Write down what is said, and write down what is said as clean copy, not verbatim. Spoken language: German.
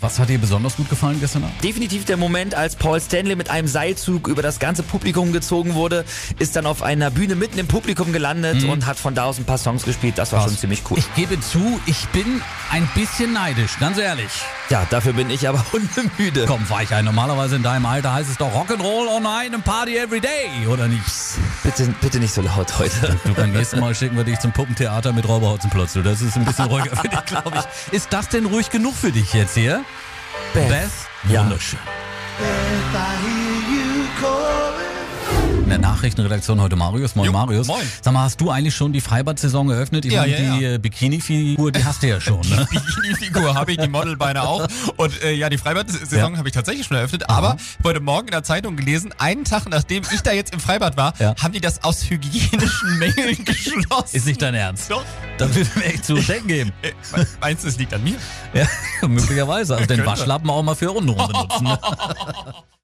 Was hat dir besonders gut gefallen gestern Abend? Definitiv der Moment, als Paul Stanley mit einem Seilzug über das ganze Publikum gezogen wurde, ist dann auf einer Bühne mitten im Publikum gelandet und hat von da aus ein paar Songs gespielt. Das war schon ziemlich cool. Ich gebe zu, ich bin ein bisschen neidisch, ganz ehrlich. Ja, dafür bin ich aber hundemüde. Komm, Weichei, normalerweise in deinem Alter heißt es doch Rock'n'Roll all night and Party every day, oder nicht? Bitte nicht so laut heute. Du, beim nächsten Mal schicken wir dich zum Puppentheater mit Räuberhotzenplotz. Das ist ein bisschen ruhiger für dich, glaube ich. Ist das denn ruhig genug für dich jetzt hier? Beth? Ja. Wunderschön. In der Nachrichtenredaktion heute Marius. Moin Marius. Moin. Sag mal, hast du eigentlich schon die Freibad-Saison eröffnet? Ich meine, die Bikini-Figur, die hast du ja schon, ne? Die Bikini-Figur habe ich, die Modelbeine auch. Und die Freibad-Saison habe ich tatsächlich schon eröffnet. Aber heute Morgen in der Zeitung gelesen, einen Tag nachdem ich da jetzt im Freibad war, haben die das aus hygienischen Mängeln geschlossen. Ist nicht dein Ernst? Doch. Das wird mir echt zu denken geben. Meinst du, es liegt an mir? Ja, möglicherweise. Also den Waschlappen auch mal für untenrum benutzen. Ne?